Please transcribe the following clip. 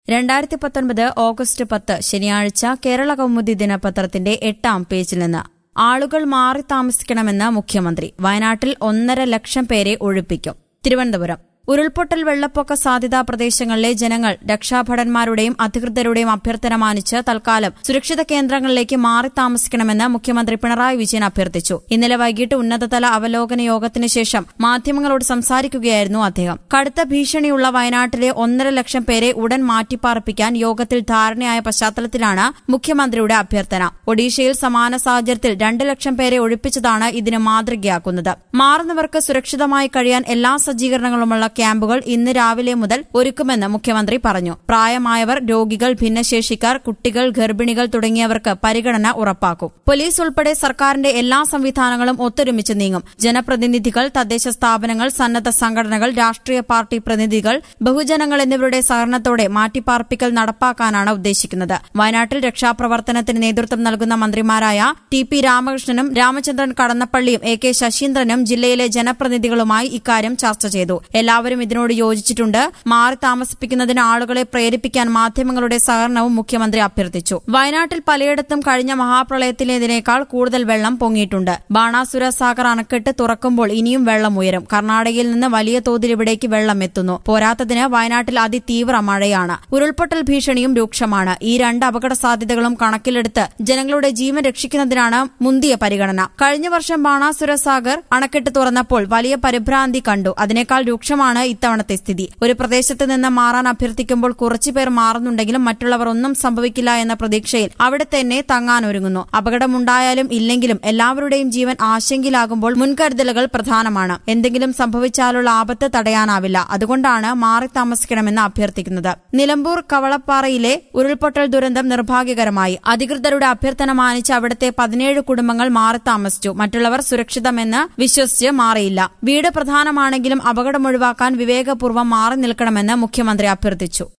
2019 August 10 ശനിയാഴ്ച കേരള കൗമുദി ദിനപത്രത്തിന്റെ 8-ാം പേജിൽ നിന്ന് ആളുകൾ മാറി താമസിക്കണമെന്ന് മുഖ്യമന്ത്രി. വയനാട്ടിൽ 1.5 ലക്ഷം പേരെ ഒഴിപ്പിക്കും. തിരുവനന്തപുരം ഉരുൾപൊട്ടൽ വെള്ളപ്പൊക്ക സാധ്യതാ പ്രദേശങ്ങളിലെ ജനങ്ങൾ രക്ഷാഭടന്മാരുടെയും അധികൃതരുടെയും അഭ്യർത്ഥന മാനിച്ച് തൽക്കാലം സുരക്ഷിത കേന്ദ്രങ്ങളിലേക്ക് മാറി താമസിക്കണമെന്ന് മുഖ്യമന്ത്രി പിണറായി വിജയൻ അഭ്യർത്ഥിച്ചു. ഇന്നലെ വൈകിട്ട് ഉന്നതതല അവലോകന യോഗത്തിനു ശേഷം മാധ്യമങ്ങളോട് സംസാരിക്കുകയായിരുന്നു അദ്ദേഹം. കടുത്ത ഭീഷണിയുള്ള വയനാട്ടിലെ 1.5 ലക്ഷം പേരെ ഉടൻ മാറ്റിപ്പാർപ്പിക്കാൻ യോഗത്തിൽ ധാരണയായ പശ്ചാത്തലത്തിലാണ് മുഖ്യമന്ത്രിയുടെ അഭ്യർത്ഥന. ഒഡീഷയിൽ സമാന സാഹചര്യത്തിൽ 2 ലക്ഷം പേരെ ഒഴിപ്പിച്ചതാണ് ഇതിന് മാതൃകയാക്കുന്നത്. മാറുന്നവർക്ക് സുരക്ഷിതമായി കഴിയാൻ എല്ലാ സജ്ജീകരണങ്ങളുമുള്ള ക്യാമ്പുകൾ ഇന്ന് രാവിലെ മുതൽ ഒരുക്കുമെന്ന് മുഖ്യമന്ത്രി പറഞ്ഞു. പ്രായമായവർ, രോഗികൾ, ഭിന്നശേഷിക്കാർ, കുട്ടികൾ, ഗർഭിണികൾ തുടങ്ങിയവർക്ക് പരിഗണന ഉറപ്പാക്കും. പോലീസ് ഉൾപ്പെടെ സർക്കാരിന്റെ എല്ലാ സംവിധാനങ്ങളും ഒത്തൊരുമിച്ച് നീങ്ങും. ജനപ്രതിനിധികൾ, തദ്ദേശ സ്ഥാപനങ്ങൾ, സന്നദ്ധ സംഘടനകൾ, രാഷ്ട്രീയ പാർട്ടി പ്രതിനിധികൾ, ബഹുജനങ്ങൾ എന്നിവരുടെ സഹകരണത്തോടെ മാറ്റിപ്പാർപ്പിക്കൽ നടപ്പാക്കാനാണ് ഉദ്ദേശിക്കുന്നത്. വയനാട്ടിൽ രക്ഷാപ്രവർത്തനത്തിന് നേതൃത്വം നൽകുന്ന മന്ത്രിമാരായ ടി.പി. രാമകൃഷ്ണനും രാമചന്ദ്രൻ കടന്നപ്പള്ളിയും എ.കെ. ശശീന്ദ്രനും ജില്ലയിലെ ജനപ്രതിനിധികളുമായി ഇക്കാര്യം ചർച്ച ചെയ്തു. എല്ലാവരും ഇതിനോട് യോജിച്ചിട്ടുണ്ട്. മാറി താമസിപ്പിക്കുന്നതിന് ആളുകളെ പ്രേരിപ്പിക്കാൻ മാധ്യമങ്ങളുടെ സഹകരണവും മുഖ്യമന്ത്രി അഭ്യർത്ഥിച്ചു. വയനാട്ടിൽ പലയിടത്തും കഴിഞ്ഞ മഹാപ്രളയത്തിലേതിനേക്കാൾ കൂടുതൽ വെള്ളം പൊങ്ങിയിട്ടുണ്ട്. ബാണാസുര സാഗർ അണക്കെട്ട് തുറക്കുമ്പോൾ ഇനിയും വെള്ളം ഉയരും. കർണാടകയിൽ നിന്ന് വലിയ തോതിൽ ഇവിടേക്ക് വെള്ളം എത്തുന്നു. പോരാത്തതിന് വയനാട്ടിൽ അതിതീവ്ര മഴയാണ്. ഉരുൾപൊട്ടൽ ഭീഷണിയും രൂക്ഷമാണ്. ഈ 2 അപകട സാധ്യതകളും കണക്കിലെടുത്ത് ജനങ്ങളുടെ ജീവൻ രക്ഷിക്കുന്നതിനാണ് മുന്തിയ പരിഗണന. കഴിഞ്ഞ വർഷം ബാണാസുര സാഗർ അണക്കെട്ട് തുറന്നപ്പോൾ വലിയ പരിഭ്രാന്തി കണ്ടു. അതിനേക്കാൾ രൂക്ഷമാണ് ഇത്തവണത്തെ സ്ഥിതി. ഒരു പ്രദേശത്ത് നിന്ന് മാറാൻ അഭ്യർത്ഥിക്കുമ്പോൾ കുറച്ചുപേർ മാറുന്നുണ്ടെങ്കിലും മറ്റുള്ളവർ ഒന്നും സംഭവിക്കില്ല എന്ന പ്രതീക്ഷയിൽ അവിടെ തന്നെ തങ്ങാനൊരുങ്ങുന്നു. അപകടമുണ്ടായാലും ഇല്ലെങ്കിലും എല്ലാവരുടെയും ജീവൻ ആശങ്കയിലാകുമ്പോൾ മുൻകരുതലുകൾ പ്രധാനമാണ്. എന്തെങ്കിലും സംഭവിച്ചാലുള്ള ആപത്ത് തടയാനാവില്ല. അതുകൊണ്ടാണ് മാറി താമസിക്കണമെന്ന് അഭ്യർത്ഥിക്കുന്നത്. നിലമ്പൂർ കവളപ്പാറയിലെ ഉരുൾപൊട്ടൽ ദുരന്തം നിർഭാഗ്യകരമായി. അധികൃതരുടെ അഭ്യർത്ഥന മാനിച്ച് അവിടുത്തെ 17 കുടുംബങ്ങൾ മാറി താമസിച്ചു. മറ്റുള്ളവർ സുരക്ഷിതമെന്ന് വിശ്വസിച്ച് മാറിയില്ല. വീട് പ്രധാനമാണെങ്കിലും അപകടം ഒഴിവാക്കാൻ വിവേകപൂർവ്വം മാറി നിൽക്കണമെന്ന് മുഖ്യമന്ത്രി അഭ്യർത്ഥിച്ചു.